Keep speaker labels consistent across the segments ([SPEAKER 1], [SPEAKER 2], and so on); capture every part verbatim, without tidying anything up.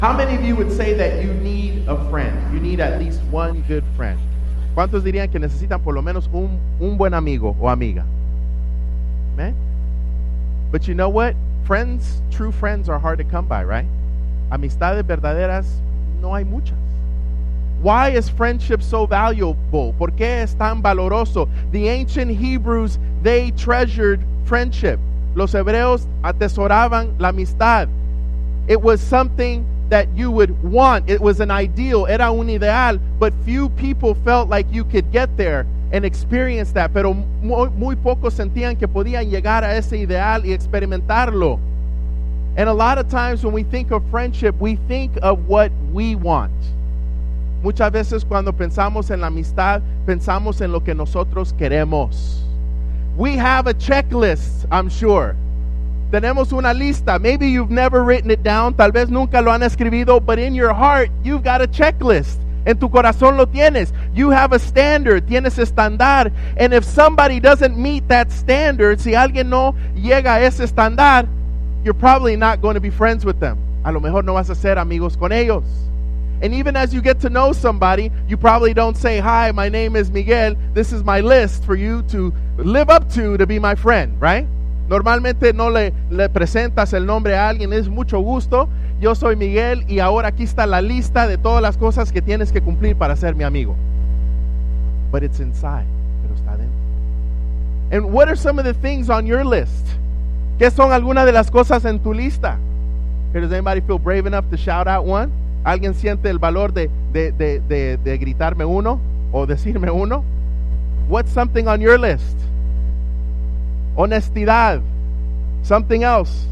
[SPEAKER 1] How many of you would say that you need a friend? You need at least one good friend. ¿Cuántos dirían que necesitan por lo menos un, un buen amigo o amiga? Amen? But you know what? Friends, true friends are hard to come by, right? Amistades verdaderas no hay muchas. Why is friendship so valuable? ¿Por qué es tan valoroso? The ancient Hebrews, they treasured friendship. Los hebreos atesoraban la amistad. It was something that you would want. It was an ideal. Era un ideal. But few people felt like you could get there and experience that. Pero muy, muy pocos sentían que podían llegar a ese ideal y experimentarlo. And a lot of times when we think of friendship, we think of what we want. Muchas veces cuando pensamos en la amistad, pensamos en lo que nosotros queremos. We have a checklist, I'm sure. Tenemos una lista. Maybe you've never written it down. Tal vez nunca lo han escrito. But in your heart, you've got a checklist. En tu corazón lo tienes. You have a standard. Tienes estándar. And if somebody doesn't meet that standard, si alguien no llega a ese estándar, you're probably not going to be friends with them. A lo mejor no vas a ser amigos con ellos. And even as you get to know somebody, you probably don't say, "Hi, my name is Miguel. This is my list for you to live up to to be my friend," right? Normalmente no le, le presentas el nombre a alguien. Es mucho gusto. Yo soy Miguel y ahora aquí está la lista de todas las cosas que tienes que cumplir para ser mi amigo. But it's inside. Pero está dentro. And what are some of the things on your list? ¿Qué son algunas de las cosas en tu lista? Here, does anybody feel brave enough to shout out one? ¿Alguien siente el valor de, de, de, de, de gritarme uno o decirme uno? What's something on your list? Honestidad. Something else.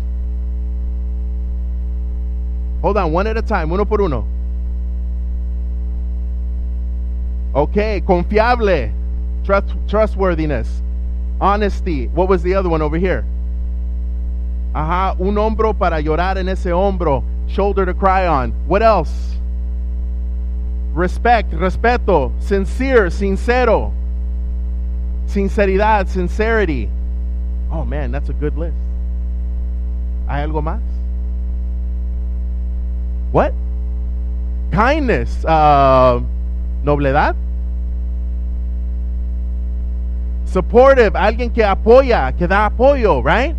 [SPEAKER 1] Hold on, one at a time, uno por uno. Okay, confiable. Trust, trustworthiness. Honesty. What was the other one over here? Ajá, un hombro para llorar en ese hombro. Shoulder to cry on. What else? Respect, respeto. Sincere, sincero. Sinceridad, sincerity. Oh man, that's a good list. ¿Hay algo más? What? Kindness. Uh, nobledad. Supportive. Alguien que apoya, que da apoyo, right?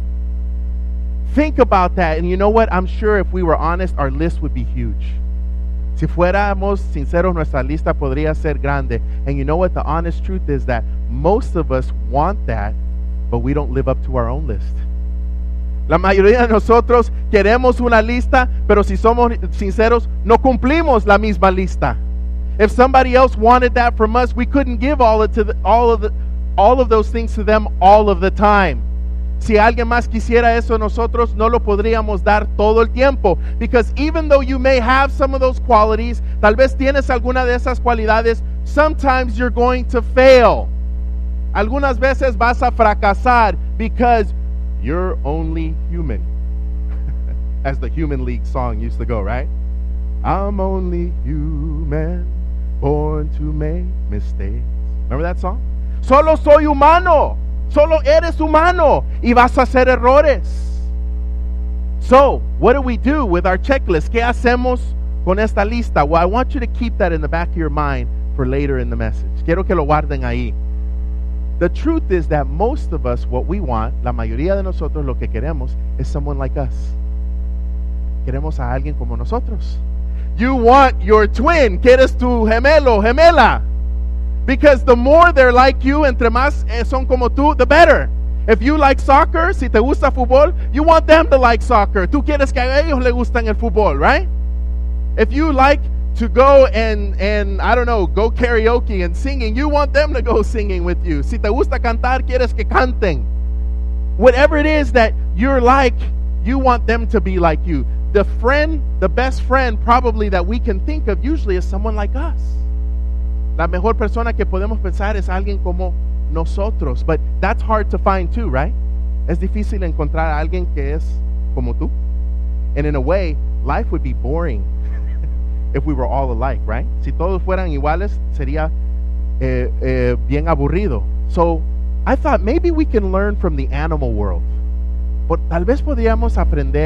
[SPEAKER 1] Think about that. And you know what? I'm sure if we were honest, our list would be huge. Si fuéramos sinceros, nuestra lista podría ser grande. And you know what? The honest truth is that most of us want that, but we don't live up to our own list. La mayoría de nosotros queremos una lista, pero si somos sinceros, no cumplimos la misma lista. If somebody else wanted that from us, we couldn't give all of, to the, all of, the, all of those things to them all of the time. Si alguien más quisiera eso, nosotros no lo podríamos dar todo el tiempo. Because even though you may have some of those qualities, tal vez tienes alguna de esas cualidades, sometimes you're going to fail. Algunas veces vas a fracasar because you're only human. As the Human League song used to go, right? I'm only human, born to make mistakes. Remember that song? Solo soy humano. Solo eres humano y vas a hacer errores. So, what do we do with our checklist? ¿Qué hacemos con esta lista? Well, I want you to keep that in the back of your mind for later in the message. Quiero que lo guarden ahí. The truth is that most of us, what we want, la mayoría de nosotros lo que queremos is someone like us. Queremos a alguien como nosotros. You want your twin. Quieres tu gemelo, gemela. Because the more they're like you, entre más son como tú, the better. If you like soccer, si te gusta fútbol, you want them to like soccer. Tú quieres que a ellos les gustan el fútbol, right? If you like to go and, and, I don't know, go karaoke and singing, you want them to go singing with you. Si te gusta cantar, quieres que canten. Whatever it is that you're like, you want them to be like you. The friend, the best friend probably that we can think of usually is someone like us. La mejor persona que podemos pensar es alguien como nosotros. But that's hard to find too, right? Es difícil encontrar a alguien que es como tú. And in a way, life would be boring if we were all alike, right? Si todos fueran iguales, sería eh, eh, bien aburrido. So I thought maybe we can learn from the animal world. Por, tal vez podríamos aprender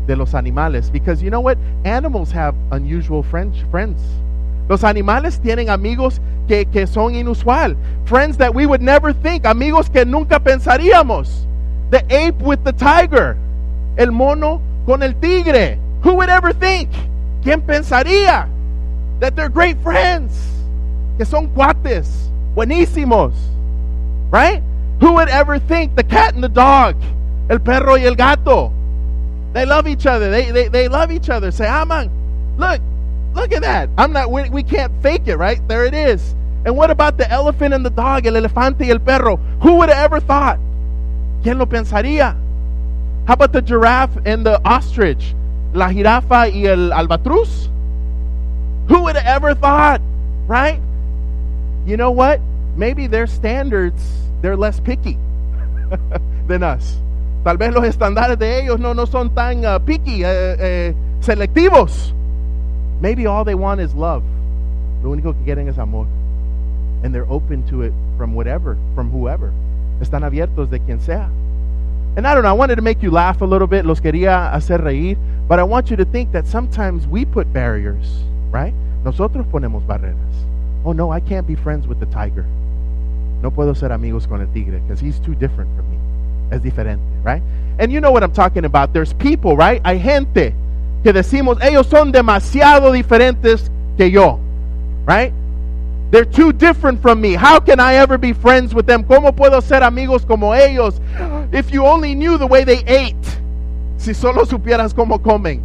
[SPEAKER 1] de los animales. Because you know what? Animals have unusual friends. friends. Los animales tienen amigos que, que son inusual. Friends that we would never think. Amigos que nunca pensaríamos. The ape with the tiger. El mono con el tigre. Who would ever think? ¿Quién pensaría? That they're great friends. Que son cuates. Buenísimos. Right? Who would ever think the cat and the dog? El perro y el gato. They love each other. They, they, they love each other. Se aman. Look. Look at that. I'm not, we, we can't fake it, right? There it is. And what about the elephant and the dog, el elefante y el perro? Who would have ever thought? ¿Quién lo pensaría? How about the giraffe and the ostrich? La jirafa y el albatros? Who would have ever thought? Right? You know what? Maybe their standards, they're less picky than us. Tal vez los estándares de ellos no, no son tan uh, picky, uh, uh, selectivos. Maybe all they want is love. Lo único que quieren es amor. And they're open to it from whatever, from whoever. Están abiertos de quien sea. And I don't know, I wanted to make you laugh a little bit. Los quería hacer reír. But I want you to think that sometimes we put barriers, right? Nosotros ponemos barreras. Oh no, I can't be friends with the tiger. No puedo ser amigos con el tigre because he's too different from me. Es diferente, right? And you know what I'm talking about. There's people, right? Hay gente que decimos, ellos son demasiado diferentes que yo, right? They're too different from me. How can I ever be friends with them? ¿Cómo puedo ser amigos como ellos? If you only knew the way they ate. Si solo supieras cómo comen.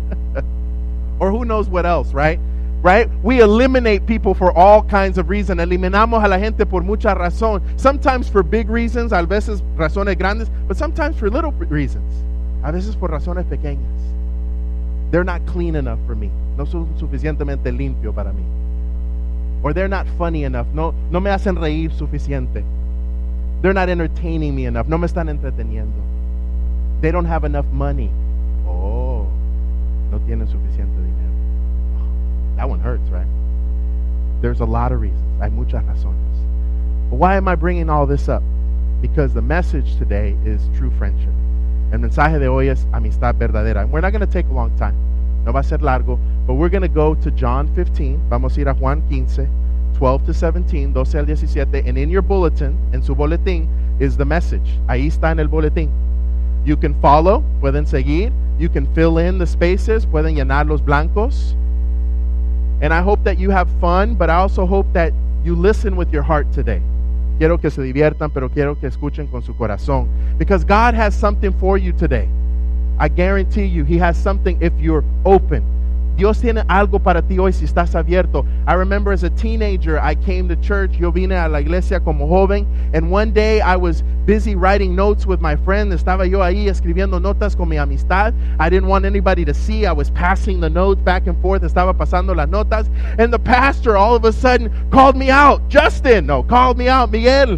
[SPEAKER 1] Or who knows what else, right? Right? We eliminate people for all kinds of reasons. Eliminamos a la gente por mucha razón. Sometimes for big reasons, a veces razones grandes, but sometimes for little reasons. A veces por razones pequeñas. They're not clean enough for me. No son suficientemente limpio para mí. Or they're not funny enough. No, no me hacen reír suficiente. They're not entertaining me enough. No me están entreteniendo. They don't have enough money. Oh, no tienen suficiente dinero. Oh, that one hurts, right? There's a lot of reasons. Hay muchas razones. But why am I bringing all this up? Because the message today is true friendship. El mensaje de hoy es amistad verdadera. And we're not going to take a long time. No va a ser largo. But we're going to go to John fifteen. Vamos a ir a Juan quince, twelve to seventeen, doce al diecisiete. And in your bulletin, en su boletín, is the message. Ahí está en el boletín. You can follow. Pueden seguir. You can fill in the spaces. Pueden llenar los blancos. And I hope that you have fun. But I also hope that you listen with your heart today. Quiero que se diviertan, pero quiero que escuchen con su corazón. Because God has something for you today. I guarantee you, He has something if you're open. Dios tiene algo para ti hoy si estás abierto. I remember as a teenager, I came to church. Yo vine a la iglesia como joven. And one day I was busy writing notes with my friend. Estaba yo ahí escribiendo notas con mi amistad. I didn't want anybody to see. I was passing the notes back and forth. Estaba pasando las notas. And the pastor all of a sudden called me out. Justin, no, called me out. Miguel,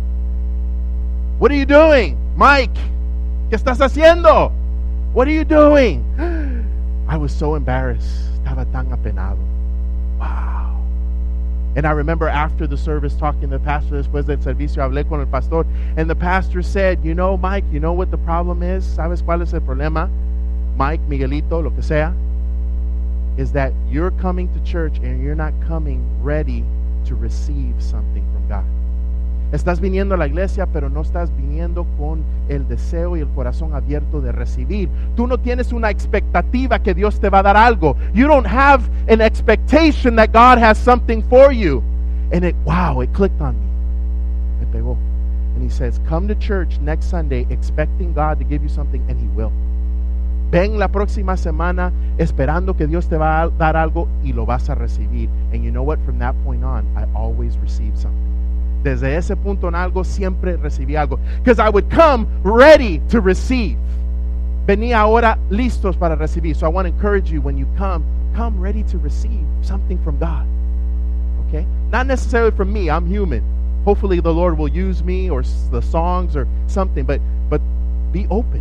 [SPEAKER 1] what are you doing? Mike, ¿qué estás haciendo? What are you doing? I was so embarrassed. Estaba tan apenado. Wow. And I remember after the service talking to the pastor, después del servicio, hablé con el pastor, and the pastor said, you know, Mike, you know what the problem is? ¿Sabes cuál es el problema? Mike, Miguelito, lo que sea, is that you're coming to church and you're not coming ready to receive something from God. Estás viniendo a la iglesia, pero no estás viniendo con el deseo y el corazón abierto de recibir. Tú no tienes una expectativa que Dios te va a dar algo. You don't have an expectation that God has something for you. And it, wow, it clicked on me. Me pegó. And he says, come to church next Sunday expecting God to give you something, and He will. Ven la próxima semana esperando que Dios te va a dar algo y lo vas a recibir. And you know what? From that point on, I always receive something. Desde ese punto en algo siempre recibí algo. Because I would come ready to receive. Venía ahora listos para recibir. So I want to encourage you, when you come, come ready to receive something from God. Okay? Not necessarily from me. I'm human. Hopefully the Lord will use me or the songs or something. But, but be open.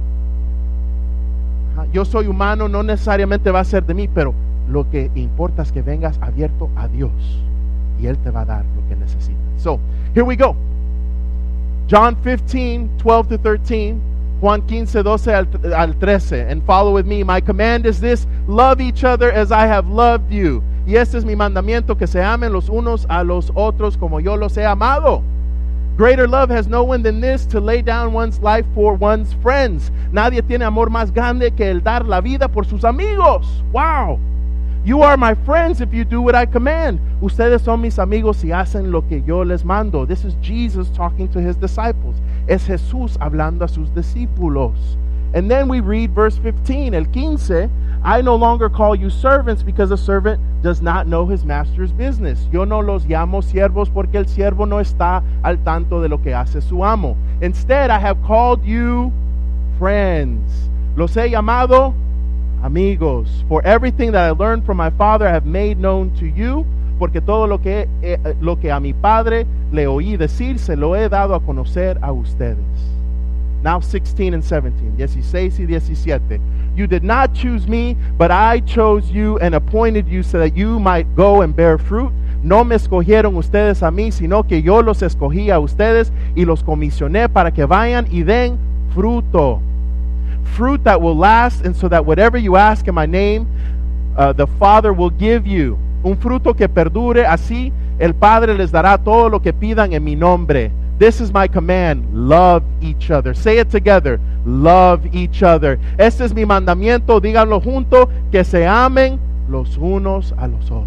[SPEAKER 1] Yo soy humano, no necesariamente va a ser de mí, pero lo que importa es que vengas abierto a Dios. Y Él te va a dar lo que necesitas. So, here we go. John fifteen, twelve to thirteen. Juan quince, doce al, al trece. And follow with me. My command is this: love each other as I have loved you. Y este es mi mandamiento, que se amen los unos a los otros como yo los he amado. Greater love has no one than this, to lay down one's life for one's friends. Nadie tiene amor más grande que el dar la vida por sus amigos. Wow. You are my friends if you do what I command. Ustedes son mis amigos si hacen lo que yo les mando. This is Jesus talking to his disciples. Es Jesús hablando a sus discípulos. And then we read verse fifteen, el quince. I no longer call you servants, because a servant does not know his master's business. Yo no los llamo siervos, porque el siervo no está al tanto de lo que hace su amo. Instead, I have called you friends. Los he llamado amigos. For everything that I learned from my Father I have made known to you, porque todo lo que, eh, lo que a mi Padre le oí decir, se lo he dado a conocer a ustedes. Now sixteen and seventeen, dieciséis y diecisiete. You did not choose me, but I chose you and appointed you so that you might go and bear fruit. No me escogieron ustedes a mí, sino que yo los escogí a ustedes y los comisioné para que vayan y den fruto. Fruit that will last, and so that whatever you ask in my name, uh, the Father will give you. Un fruto que perdure, así el Padre les dará todo lo que pidan en mi nombre. This is my command: love each other. Say it together: love each other. Este es mi mandamiento, díganlo junto, que se amen los unos a los otros.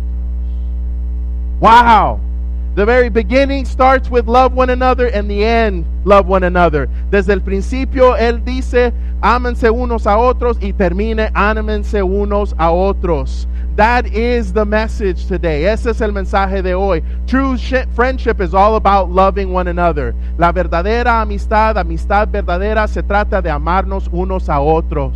[SPEAKER 1] Wow! The very beginning starts with love one another, and the end, love one another. Desde el principio, él dice, ámense unos a otros, y termine, ámense unos a otros. That is the message today. Ese es el mensaje de hoy. True sh- friendship is all about loving one another. La verdadera amistad, amistad verdadera, se trata de amarnos unos a otros.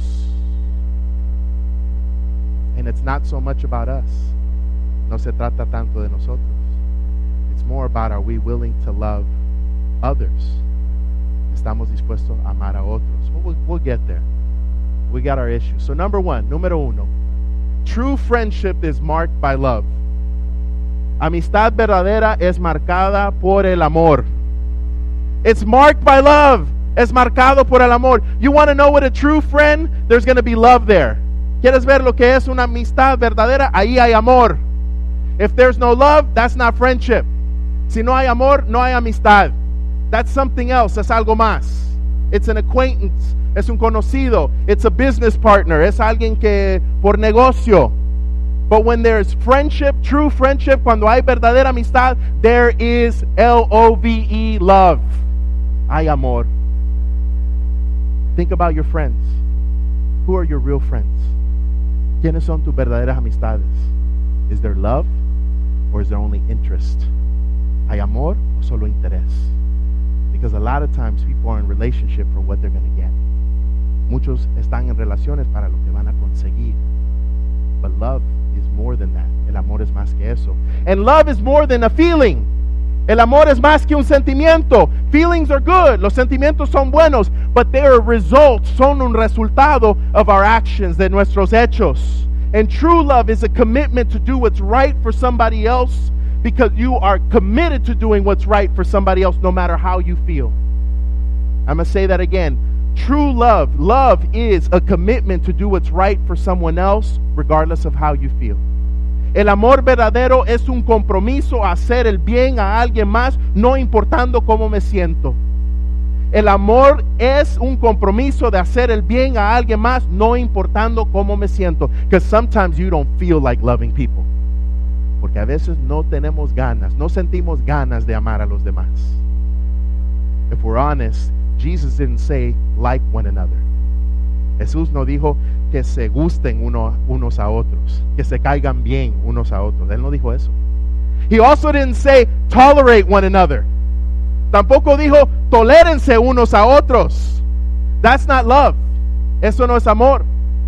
[SPEAKER 1] And it's not so much about us. No se trata tanto de nosotros. It's more about, are we willing to love others? Estamos dispuestos a amar a otros. Well, we'll, we'll get there. We got our issues. So number one, número uno. True friendship is marked by love. Amistad verdadera es marcada por el amor. It's marked by love. Es marcado por el amor. You want to know what a true friend? There's going to be love there. ¿Quieres ver lo que es una amistad verdadera? Ahí hay amor. If there's no love, that's not friendship. Si no hay amor, no hay amistad. That's something else. Es algo más. It's an acquaintance. Es un conocido. It's a business partner. Es alguien que por negocio. But when there's friendship, true friendship, cuando hay verdadera amistad, there is L O V E, love. Hay amor. Think about your friends. Who are your real friends? ¿Quiénes son tus verdaderas amistades? Is there love, or is there only interest? ¿Hay amor o solo interés? Because a lot of times people are in relationship for what they're going to get. Muchos están en relaciones para lo que van a conseguir. But love is more than that. El amor es más que eso. And love is more than a feeling. El amor es más que un sentimiento. Feelings are good. Los sentimientos son buenos. But they are results. Son un resultado of our actions, de nuestros hechos. And true love is a commitment to do what's right for somebody else, because you are committed to doing what's right for somebody else no matter how you feel. I'm going to say that again. True love, love is a commitment to do what's right for someone else regardless of how you feel. El amor verdadero es un compromiso a hacer el bien a alguien más, no importando cómo me siento. El amor es un compromiso de hacer el bien a alguien más, no importando cómo me siento. Because sometimes you don't feel like loving people. Porque a veces no tenemos ganas, no sentimos ganas de amar a los demás. If we're honest, Jesus didn't say like one another. Jesús no dijo que se gusten uno, unos a otros, que se caigan bien unos a otros. Él no dijo eso. He also didn't say tolerate one another. Tampoco dijo tolérense unos a otros. That's not love. Eso no es amor.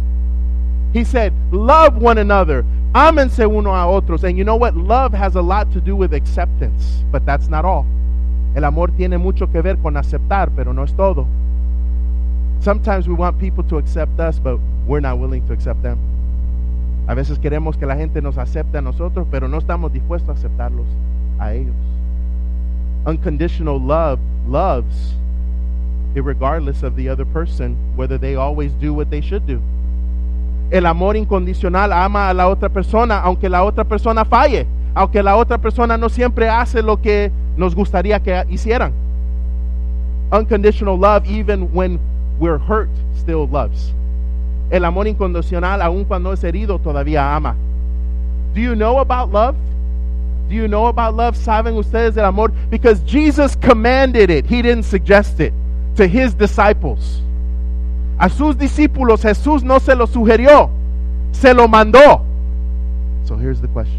[SPEAKER 1] He said love one another. Ámense uno a otros. And you know what? Love has a lot to do with acceptance, but that's not all. El amor tiene mucho que ver con aceptar, pero no es todo. Sometimes we want people to accept us, but we're not willing to accept them. A veces queremos que la gente nos acepte a nosotros, pero no estamos dispuestos a aceptarlos a ellos. Unconditional love loves regardless of the other person, whether they always do what they should do. El amor incondicional ama a la otra persona, aunque la otra persona falle, aunque la otra persona no siempre hace lo que nos gustaría que hicieran. Unconditional love, even when we're hurt, still loves. El amor incondicional, aun cuando es herido, todavía ama. Do you know about love? Do you know about love? ¿Saben ustedes del amor? Because Jesus commanded it. He didn't suggest it to his disciples. A sus discípulos Jesús no se lo sugirió, se lo mandó. So here's the question.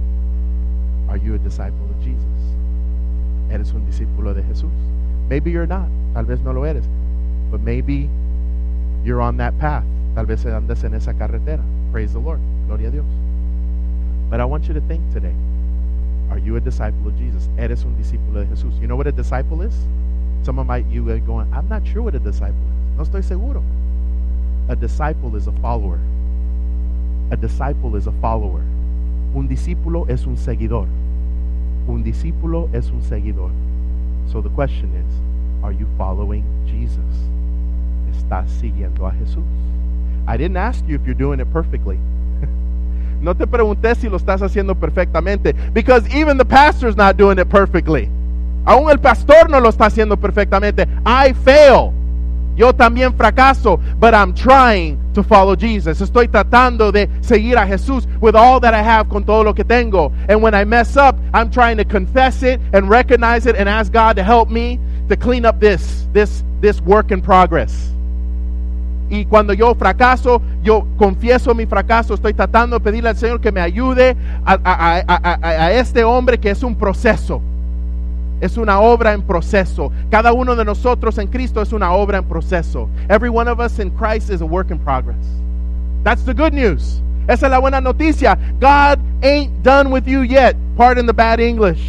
[SPEAKER 1] Are you a disciple of Jesus? ¿Eres un discípulo de Jesús? Maybe you're not. Tal vez no lo eres. But maybe you're on that path. Tal vez andas en esa carretera. Praise the Lord. Gloria a Dios. But I want you to think today. Are you a disciple of Jesus? Eres un discípulo de Jesús. You know what a disciple is? Some of my, you are going, I'm not sure what a disciple is. No estoy seguro. A disciple is a follower. A disciple is a follower. Un discípulo es un seguidor. Un discípulo es un seguidor. So the question is, are you following Jesus? ¿Estás siguiendo a Jesús? I didn't ask you if you're doing it perfectly. No te pregunté si lo estás haciendo perfectamente, because even the pastor's not doing it perfectly. Aún el pastor no lo está haciendo perfectamente. I fail. Yo también fracaso, but I'm trying to follow Jesus. Estoy tratando de seguir a Jesús with all that I have, con todo lo que tengo. And when I mess up, I'm trying to confess it and recognize it and ask God to help me to clean up this, this, this work in progress. Y cuando yo fracaso, yo confieso mi fracaso, estoy tratando de pedirle al Señor que me ayude a, a, a, a, a este hombre que es un proceso. Es una obra en proceso. Cada uno de nosotros en Cristo es una obra en proceso. Every one of us in Christ is a work in progress. That's the good news. Esa es la buena noticia. God ain't done with you yet. Pardon the bad English.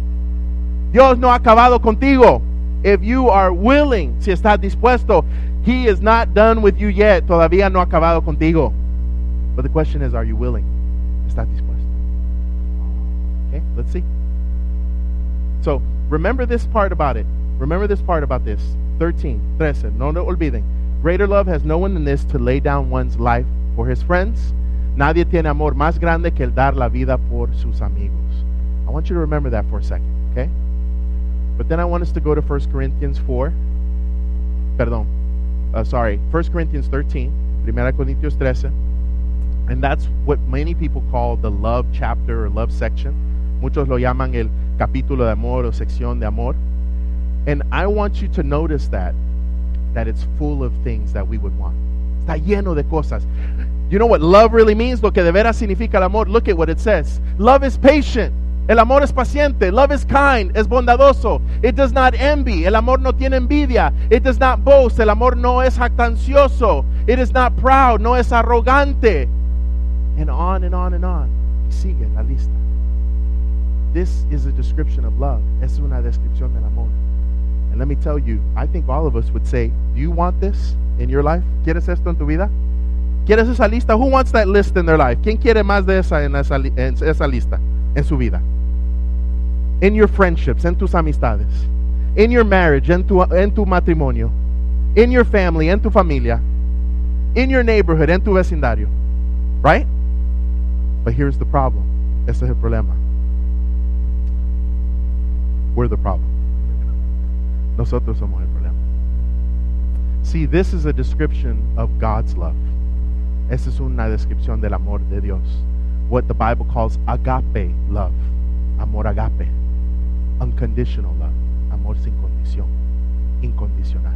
[SPEAKER 1] Dios no ha acabado contigo. If you are willing, si estás dispuesto, He is not done with you yet. Todavía no ha acabado contigo. But the question is, are you willing? ¿Estás dispuesto? Okay, let's see. So, remember this part about it. Remember this part about this. thirteen, thirteen. No, no olviden. Greater love has no one than this, to lay down one's life for his friends. Nadie tiene amor más grande que el dar la vida por sus amigos. I want you to remember that for a second, okay? But then I want us to go to First Corinthians four. Perdón. Uh, sorry, First Corinthians thirteen. Primera Corintios trece. And that's what many people call the love chapter or love section. Muchos lo llaman el capítulo de amor o sección de amor. And I want you to notice that, that it's full of things that we would want. Está lleno de cosas. You know what love really means? Lo que de veras significa el amor. Look at what it says. Love is patient. El amor es paciente. Love is kind. Es bondadoso. It does not envy. El amor no tiene envidia. It does not boast. El amor no es jactancioso. It is not proud. No es arrogante. And on and on and on. Y sigue la lista. This is a description of love. Es una descripción del amor. And let me tell you, I think all of us would say, do you want this in your life? ¿Quieres esto en tu vida? ¿Quieres esa lista? Who wants that list in their life? ¿Quién quiere más de esa en esa, en esa lista en su vida? In your friendships, en tus amistades. In your marriage, en tu, en tu matrimonio. In your family, en tu familia. In your neighborhood, en tu vecindario. Right? But here's the problem. Ese es el problema. We're the problem. Nosotros somos el problema. See, this is a description of God's love. Esa es una descripción del amor de Dios. What the Bible calls agape love. Amor agape. Unconditional love. Amor sin condición. Incondicional.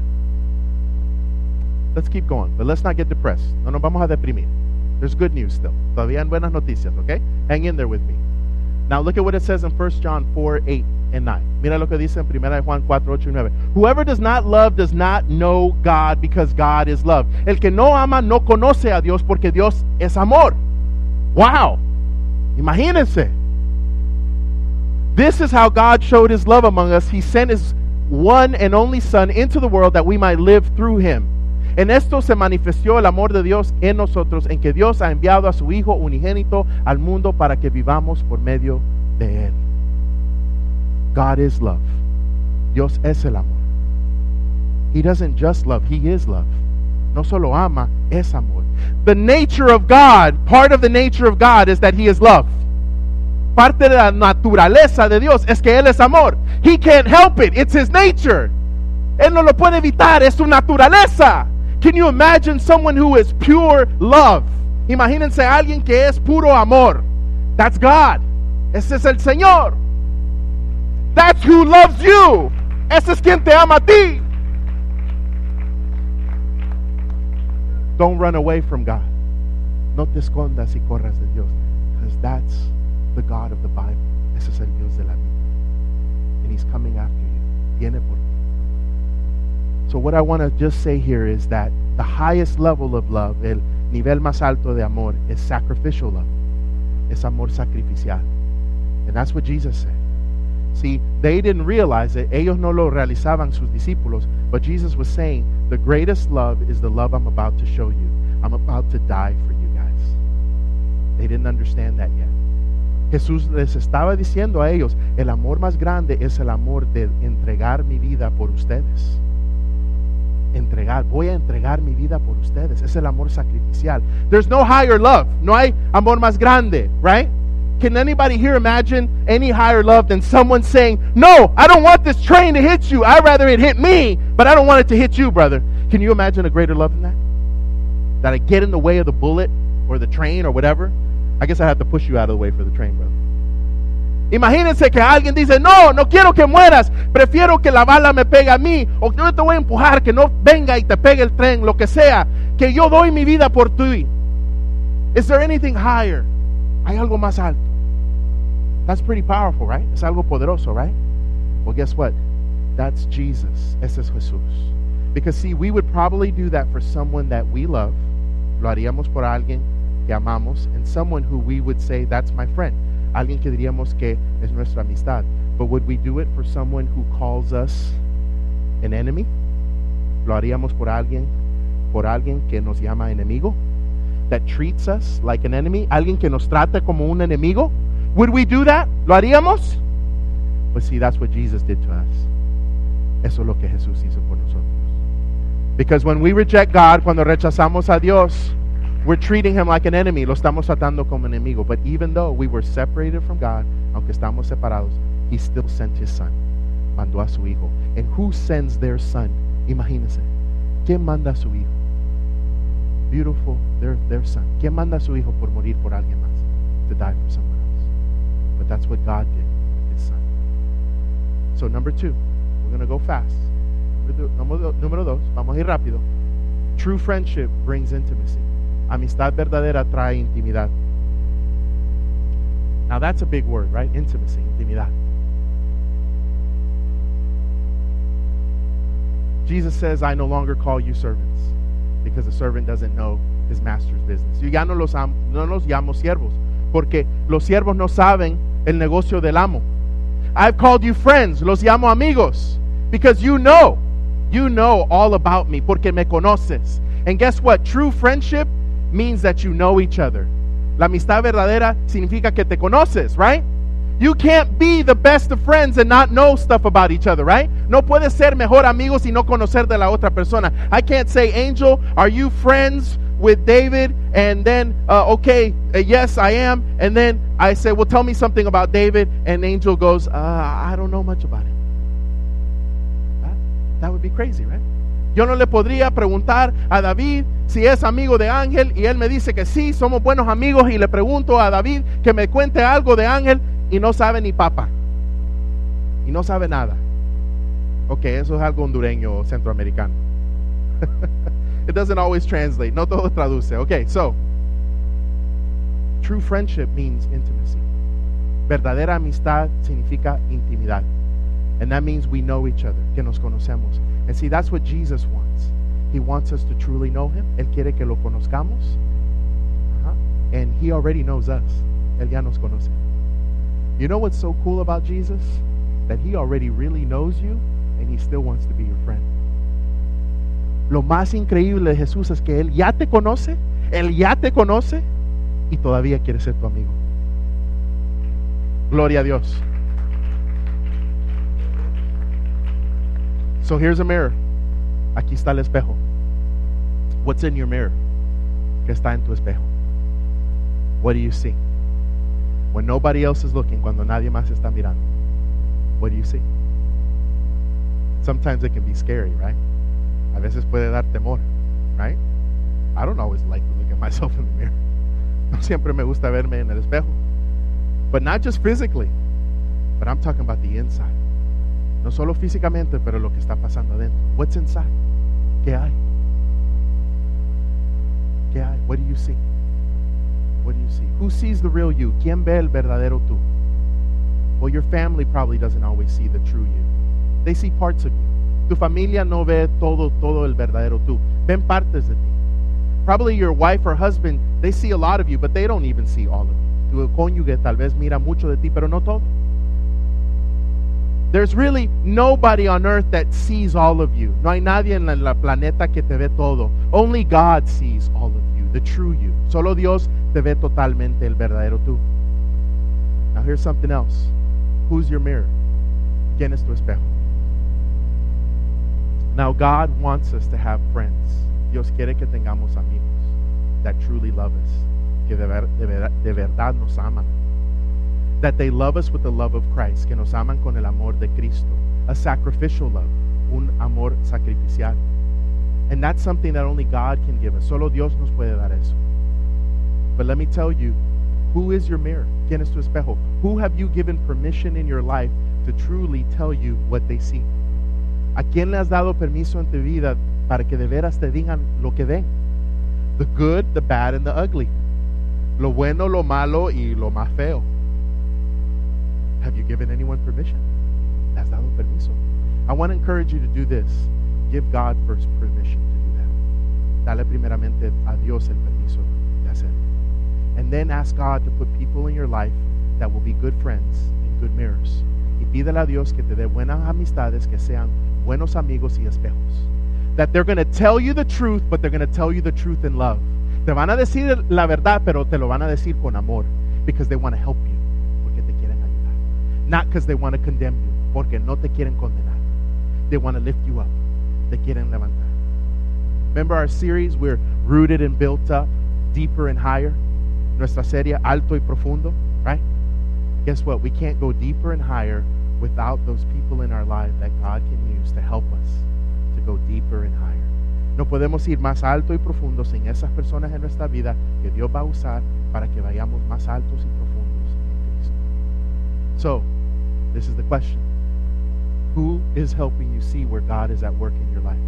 [SPEAKER 1] Let's keep going, but let's not get depressed. No nos vamos a deprimir. There's good news still. Todavía hay buenas noticias, okay? Hang in there with me. Now look at what it says in First John four, eight and nine. Mira lo que dice en Primera de Juan four, eight y nine. Whoever does not love does not know God, because God is love. El que no ama no conoce a Dios, porque Dios es amor. Wow. Imagínense. This is how God showed His love among us. He sent His one and only Son into the world that we might live through Him. En esto se manifestó el amor de Dios en nosotros, en que Dios ha enviado a su Hijo unigénito al mundo para que vivamos por medio de Él. God is love. Dios es el amor. He doesn't just love, He is love. No solo ama, es amor. The nature of God, part of the nature of God is that He is love. Parte de la naturaleza de Dios es que Él es amor. He can't help it. It's His nature. Él no lo puede evitar. Es su naturaleza. Can you imagine someone who is pure love? Imagínense a alguien que es puro amor. That's God. Ese es el Señor. That's who loves you. Ese es quien te ama a ti. Don't run away from God. No te escondas y corras de Dios. Because that's the God of the Bible. Ese es el Dios de la Biblia. And He's coming after you. Viene por ti. So what I want to just say here is that the highest level of love, el nivel más alto de amor, is sacrificial love. Es amor sacrificial. And that's what Jesus said. See, they didn't realize it. Ellos no lo realizaban sus discípulos. But Jesus was saying, the greatest love is the love I'm about to show you. I'm about to die for you guys. They didn't understand that yet. Jesús les estaba diciendo a ellos, el amor más grande es el amor de entregar mi vida por ustedes. Entregar, voy a entregar mi vida por ustedes. Es el amor sacrificial. There's no higher love. No hay amor más grande, right? Can anybody here imagine any higher love than someone saying, no, I don't want this train to hit you. I'd rather it hit me, but I don't want it to hit you, brother. Can you imagine a greater love than that? That I get in the way of the bullet or the train or whatever? I guess I have to push you out of the way for the train, brother. Imagínense que alguien dice, no, no quiero que mueras, prefiero que la bala me pegue a mí, o que yo te voy a empujar, que no venga y te pegue el tren, lo que sea, que yo doy mi vida por ti. Is there anything higher? ¿Hay algo más alto? That's pretty powerful, right? Es algo poderoso, right? Well, guess what? That's Jesus. Ese es Jesús. Because see, we would probably do that for someone that we love. Lo haríamos por alguien que amamos, and someone who we would say, that's my friend. Alguien que diríamos que es nuestra amistad. But would we do it for someone who calls us an enemy? Lo haríamos por alguien, por alguien que nos llama enemigo? That treats us like an enemy? Alguien que nos trata como un enemigo? Would we do that? ¿Lo haríamos? But see, that's what Jesus did to us. Eso es lo que Jesús hizo por nosotros. Because when we reject God, cuando rechazamos a Dios, we're treating Him like an enemy. Lo estamos tratando como enemigo. But even though we were separated from God, aunque estamos separados, He still sent His Son. Mandó a su Hijo. And who sends their Son? Imagínense. ¿Quién manda a su Hijo? Beautiful, their, their Son. ¿Quién manda a su Hijo por morir por alguien más? To die for someone else. But that's what God did with His Son. So number two, we're going to go fast. Número, número dos, vamos a ir rápido. True friendship brings intimacy. Amistad verdadera trae intimidad. Now that's a big word, right? Intimacy, intimidad. Jesus says, I no longer call you servants, because a servant doesn't know his master's business. Yo ya no los, am, no los llamo siervos, porque los siervos no saben el negocio del amo. I've called you friends, los llamo amigos, because you know, you know all about me, porque me conoces. And guess what? True friendship means that you know each other. La amistad verdadera significa que te conoces, right? You can't be the best of friends and not know stuff about each other, right? No puedes ser mejor amigos y no conocer de la otra persona. I can't say, Angel, are you friends with David? And then, uh, okay, uh, yes, I am. And then I say, well, tell me something about David. And Angel goes, uh, I don't know much about him. That, that would be crazy, right? Yo no le podría preguntar a David si es amigo de Ángel y él me dice que sí, somos buenos amigos, y le pregunto a David que me cuente algo de Ángel y no sabe ni papa. Y no sabe nada. Ok, eso es algo hondureño o centroamericano. It doesn't always translate. No todo traduce. Okay, so true friendship means intimacy. Verdadera amistad significa intimidad. And that means we know each other, que nos conocemos. And see, that's what Jesus wants. He wants us to truly know Him. Él quiere que lo conozcamos. Uh-huh. And He already knows us. Él ya nos conoce. You know what's so cool about Jesus? That He already really knows you, and He still wants to be your friend. Lo más increíble de Jesús es que Él ya te conoce, Él ya te conoce, y todavía quiere ser tu amigo. Gloria a Dios. So here's a mirror. Aquí está el espejo. What's in your mirror? ¿Qué está en tu espejo? What do you see? When nobody else is looking, cuando nadie más está mirando, what do you see? Sometimes it can be scary, right? A veces puede dar temor, right? I don't always like to look at myself in the mirror. No siempre me gusta verme en el espejo. But not just physically, but I'm talking about the inside. No solo físicamente, pero lo que está pasando adentro. What's inside? ¿Qué hay? ¿Qué hay? What do you see? What do you see? Who sees the real you? ¿Quién ve el verdadero tú? Well, your family probably doesn't always see the true you. They see parts of you. Tu familia no ve todo, todo el verdadero tú. Ven partes de ti. Probably your wife or husband, they see a lot of you, but they don't even see all of you. Tu cónyuge tal vez mira mucho de ti, pero no todo. There's really nobody on earth that sees all of you. No hay nadie en la, la planeta que te ve todo. Only God sees all of you, the true you. Solo Dios te ve totalmente el verdadero tú. Now here's something else. Who's your mirror? ¿Quién es tu espejo? Now God wants us to have friends. Dios quiere que tengamos amigos that truly love us, que de, ver, de, ver, de verdad nos aman. That they love us with the love of Christ, que nos aman con el amor de Cristo. A sacrificial love, un amor sacrificial. And that's something that only God can give us. Solo Dios nos puede dar eso. But let me tell you, who is your mirror? ¿Quién es tu espejo? Who have you given permission in your life to truly tell you what they see? ¿A quién le has dado permiso en tu vida para que de veras te digan lo que ven? The good, the bad, and the ugly. Lo bueno, lo malo, y lo más feo. Have you given anyone permission? ¿Le has dado permiso? I want to encourage you to do this. Give God first permission to do that. Dale primeramente a Dios el permiso de hacerlo. And then ask God to put people in your life that will be good friends and good mirrors. Y pídele a Dios que te dé buenas amistades, que sean buenos amigos y espejos. That they're going to tell you the truth, but they're going to tell you the truth in love. Te van a decir la verdad, pero te lo van a decir con amor. Because they want to help you. Porque te quieren ayudar. Not because they want to condemn you. Porque no te quieren condenar. They want to lift you up. Te quieren levantar. Remember our series, we're rooted and built up, deeper and higher. Nuestra serie, Alto y Profundo, right? Guess what? We can't go deeper and higher without those people in our life that God can use to help us to go deeper and higher. No podemos ir más alto y profundo sin esas personas en nuestra vida que Dios va a usar para que vayamos más altos y profundos en Cristo. So, this is the question. Who is helping you see where God is at work in your life?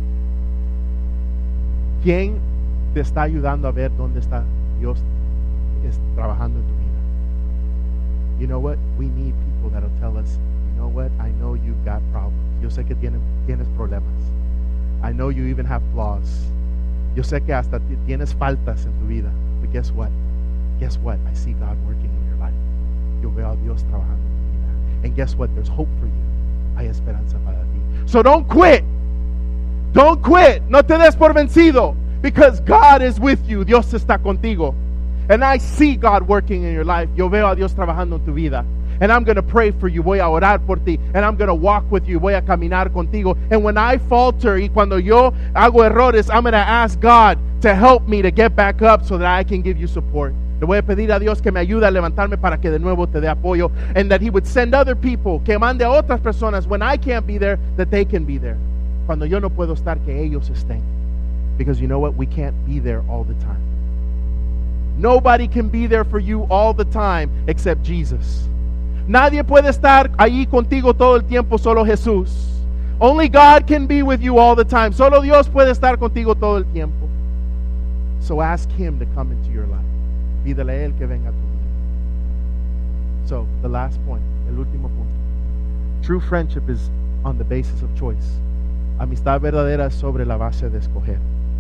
[SPEAKER 1] ¿Quién te está ayudando a ver dónde está Dios es trabajando en tu vida? You know what? We need people that'll tell us, you know what? I know you've got problems. Yo sé que tienes, tienes problemas. I know you even have flaws. Yo sé que hasta tienes faltas en tu vida. But guess what? Guess what? I see God working in your life. Yo veo a Dios trabajando en tu vida. And guess what? There's hope for you. Hay esperanza para ti. So don't quit. Don't quit. No te des por vencido. Because God is with you. Dios está contigo. And I see God working in your life. Yo veo a Dios trabajando en tu vida. And I'm going to pray for you. Voy a orar por ti. And I'm going to walk with you. Voy a caminar contigo. And when I falter, y cuando yo hago errores, I'm going to ask God to help me to get back up so that I can give you support. Le voy a pedir a Dios que me ayude a levantarme para que de nuevo te dé apoyo. And that He would send other people, que mande a otras personas when I can't be there, that they can be there. Cuando yo no puedo estar, que ellos estén. Because you know what? We can't be there all the time. Nobody can be there for you all the time except Jesus. Nadie puede estar ahí contigo todo el tiempo, solo Jesús. Only God can be with you all the time. Solo Dios puede estar contigo todo el tiempo. So ask Him to come into your life. Pídele a Él que venga a tu vida. So, the last point, el último punto. True friendship is on the basis of choice. Amistad verdadera es sobre la base de escoger.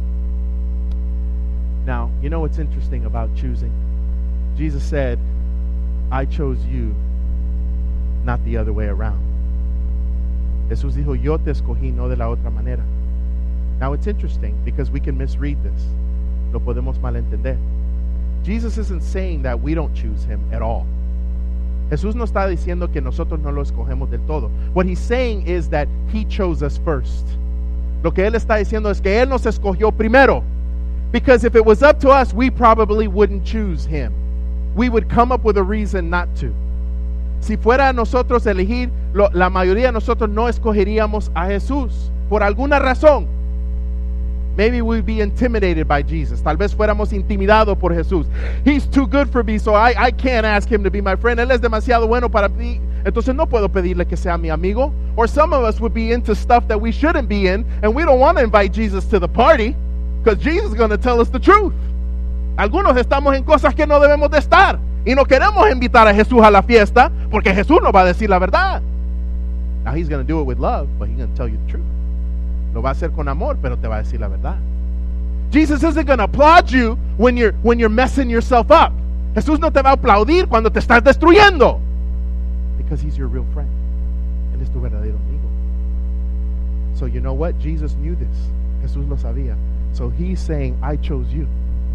[SPEAKER 1] Now, you know what's interesting about choosing? Jesus said, I chose you, not the other way around. Jesús dijo, yo te escogí, no de la otra manera. Now it's interesting because we can misread this. Lo podemos malentender. Jesus isn't saying that we don't choose Him at all. Jesús no está diciendo que nosotros no lo escogemos del todo. What He's saying is that He chose us first. Lo que Él está diciendo es que Él nos escogió primero. Because if it was up to us, we probably wouldn't choose Him. We would come up with a reason not to. Si fuera a nosotros elegir, lo, la mayoría de nosotros no escogeríamos a Jesús. Por alguna razón. Maybe we'd be intimidated by Jesus. Tal vez fuéramos intimidados por Jesús. He's too good for me, so I, I can't ask Him to be my friend. Él es demasiado bueno para mí. Entonces no puedo pedirle que sea mi amigo. Or some of us would be into stuff that we shouldn't be in, and we don't want to invite Jesus to the party, because Jesus is going to tell us the truth. Algunos estamos en cosas que no debemos de estar, y no queremos invitar a Jesús a la fiesta, porque Jesús nos va a decir la verdad. Now He's going to do it with love, but He's going to tell you the truth. Lo va a hacer con amor, pero te va a decir la verdad. Jesus isn't going to applaud you when you're, when you're messing yourself up. Jesús no te va a aplaudir cuando te estás destruyendo. Because He's your real friend. Él es tu verdadero amigo. So you know what? Jesus knew this. Jesús lo sabía. So He's saying, I chose you.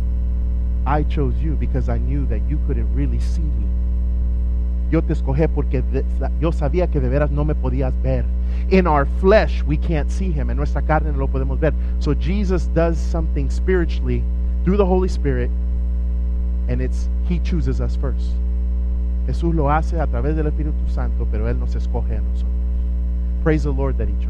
[SPEAKER 1] I chose you because I knew that you couldn't really see me. Yo te escogí porque de, yo sabía que de veras no me podías ver. In our flesh, we can't see Him. En nuestra carne no lo podemos ver. So Jesus does something spiritually through the Holy Spirit, and it's He chooses us first. Jesús lo hace a través del Espíritu Santo, pero Él nos escoge a nosotros. Praise the Lord that He chose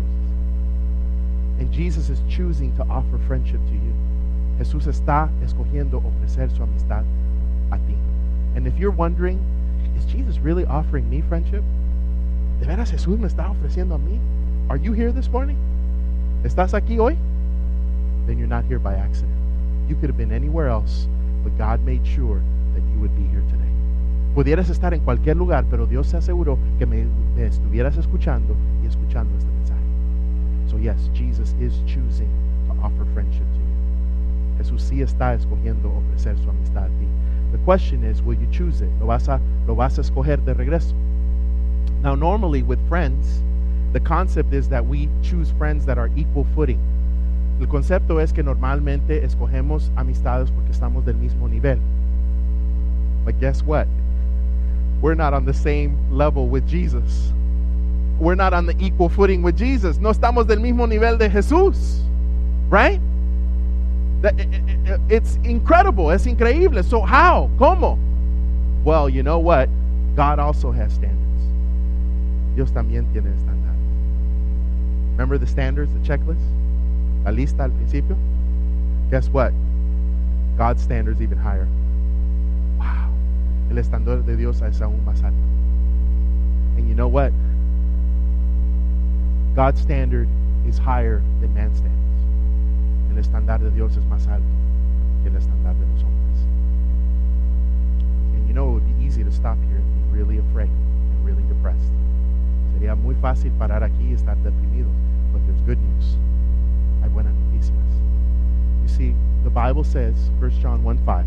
[SPEAKER 1] us. And Jesus is choosing to offer friendship to you. Jesús está escogiendo ofrecer su amistad a ti. And if you're wondering, is Jesus really offering me friendship? ¿De veras Jesús me está ofreciendo a mí? Are you here this morning? ¿Estás aquí hoy? Then you're not here by accident. You could have been anywhere else, but God made sure that you would be here today. Pudieras estar en cualquier lugar, pero Dios se aseguró que me, me estuvieras escuchando y escuchando este mensaje. So yes, Jesus is choosing to offer friendship to you. Jesús sí está escogiendo ofrecer su amistad a ti. The question is, will you choose it? ¿Lo vas a, lo vas a escoger de regreso? Now, normally with friends, the concept is that we choose friends that are equal footing. El concepto es que normalmente escogemos amistades porque estamos del mismo nivel. But guess what? We're not on the same level with Jesus. We're not on the equal footing with Jesus. No estamos del mismo nivel de Jesús. Right? It's incredible. Es increíble. So how? ¿Cómo? Well, you know what? God also has standards. Dios también tiene estándares. Remember the standards, the checklist? La lista al principio? Guess what? God's standards even higher. Wow. El estándar de Dios es aún más alto. And you know what? God's standard is higher than man's standards. El estándar de Dios es más alto que el estándar de los hombres. And you know it would be easy to stop here and be really afraid and really depressed. Sería muy fácil parar aquí y estar deprimidos, but there's good news. Hay buenas noticias. You see, the Bible says, First John one five,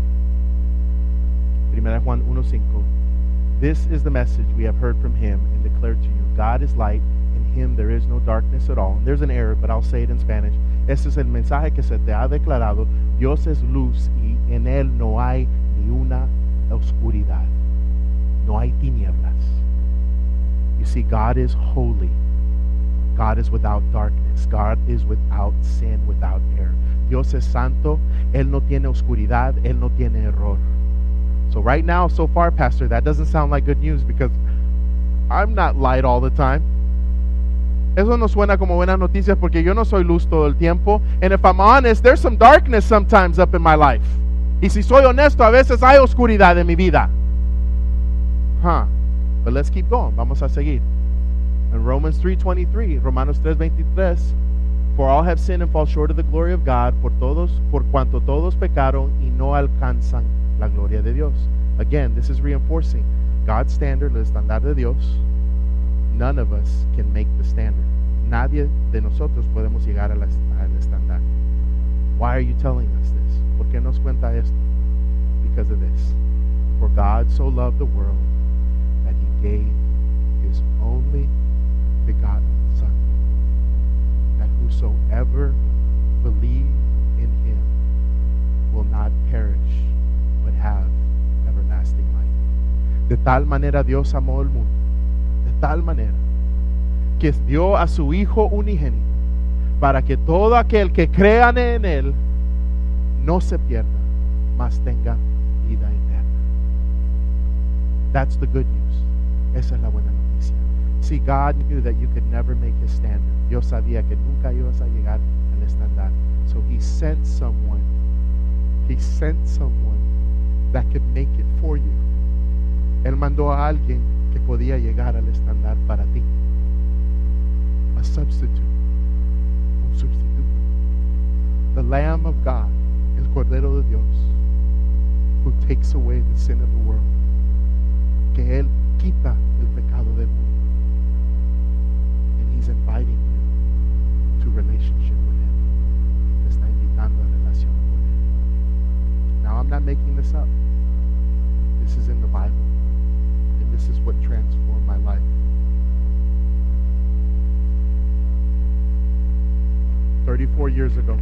[SPEAKER 1] Primera Juan uno cinco, this is the message we have heard from Him and declared to you. God is light, in Him there is no darkness at all. And there's an error, but I'll say it in Spanish. Este es el mensaje que se te ha declarado. Dios es luz y en Él no hay ni una oscuridad. No hay tinieblas. You see, God is holy. God is without darkness. God is without sin, without error. Dios es santo. Él no tiene oscuridad. Él no tiene error. So right now, so far, Pastor, that doesn't sound like good news because I'm not light all the time. Eso no suena como buenas noticias porque yo no soy luz todo el tiempo. And if I'm honest, there's some darkness sometimes up in my life. Y si soy honesto, a veces hay oscuridad en mi vida. Huh. But let's keep going. Vamos a seguir. In Romans three twenty-three, Romanos tres veintitrés, for all have sinned and fall short of the glory of God, por todos, por cuanto todos pecaron y no alcanzan la gloria de Dios. Again, this is reinforcing God's standard, el estándar de Dios. None of us can make the standard. Nadie de nosotros podemos llegar al estándar. Why are you telling us this? ¿Por qué nos cuenta esto? Because of this. For God so loved the world that He gave His only begotten Son, that whosoever believe in Him will not perish, but have everlasting life. De tal manera Dios amó el mundo, de tal manera que dio a su Hijo unigénito, para que todo aquel que crea en Él no se pierda, mas tenga vida eterna. That's the good news. Esa es la buena noticia. See, God knew that you could never make His standard. Dios sabía que nunca ibas a llegar al estándar. So He sent someone. He sent someone that could make it for you. Él mandó a alguien que podía llegar al estándar para ti. A substitute. Un sustituto. The Lamb of God, el Cordero de Dios, who takes away the sin of the world. Que Él quita el pecado del mundo. And He's inviting you to relationship with Him. Te está invitando a relación con Él. Now, I'm not making this up. This is in the Bible. And this is what transformed my life. thirty-four years ago.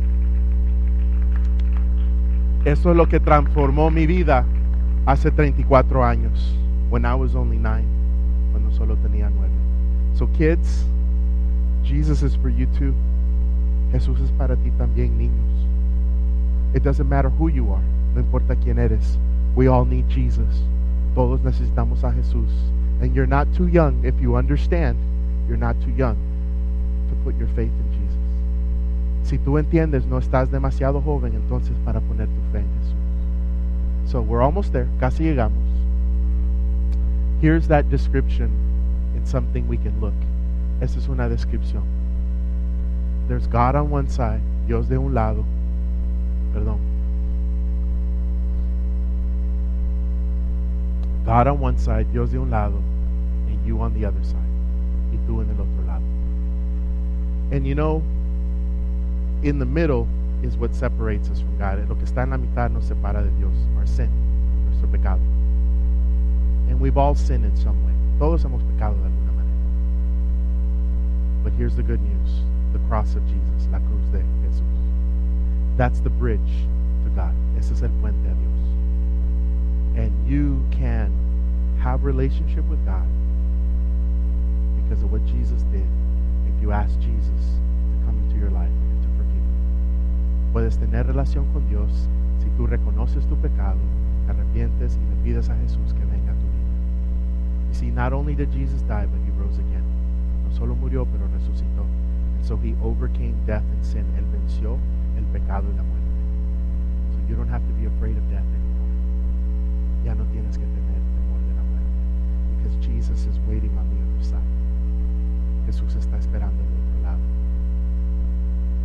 [SPEAKER 1] Eso es lo que transformó mi vida hace treinta y cuatro años. When I was only nine. Cuando solo tenía nueve. So kids, Jesus is for you too. Jesús es para ti también, niños. It doesn't matter who you are. No importa quién eres. We all need Jesus. Todos necesitamos a Jesús. And you're not too young. If you understand, you're not too young to put your faith in Jesus. Si tú entiendes, no estás demasiado joven entonces para poner tu fe en Jesús. So we're almost there. Casi llegamos. Here's that description in something we can look. Esa es una descripción. There's God on one side, Dios de un lado. Perdón. God on one side, Dios de un lado, and you on the other side. Y tú en el otro lado. And you know, in the middle is what separates us from God. Lo que está en la mitad nos separa de Dios. Our sin, nuestro pecado. And we've all sinned in some way. Todos hemos pecado de alguna manera. But here's the good news. The cross of Jesus, la cruz de Jesús. That's the bridge to God. Ese es el puente a Dios. And you can have relationship with God because of what Jesus did. If you ask Jesus to come into your life and to forgive you. Puedes tener relación con Dios si tú reconoces tu pecado, te arrepientes y le pides a Jesús que venga a tu vida. You see, not only did Jesus die, but He rose again. No solo murió, pero resucitó. And so He overcame death and sin. Él venció el pecado y la muerte. So you don't have to be afraid of death anymore. Ya no tienes que tener temor de la muerte. Because Jesus is waiting on the other side. Jesús está esperando del otro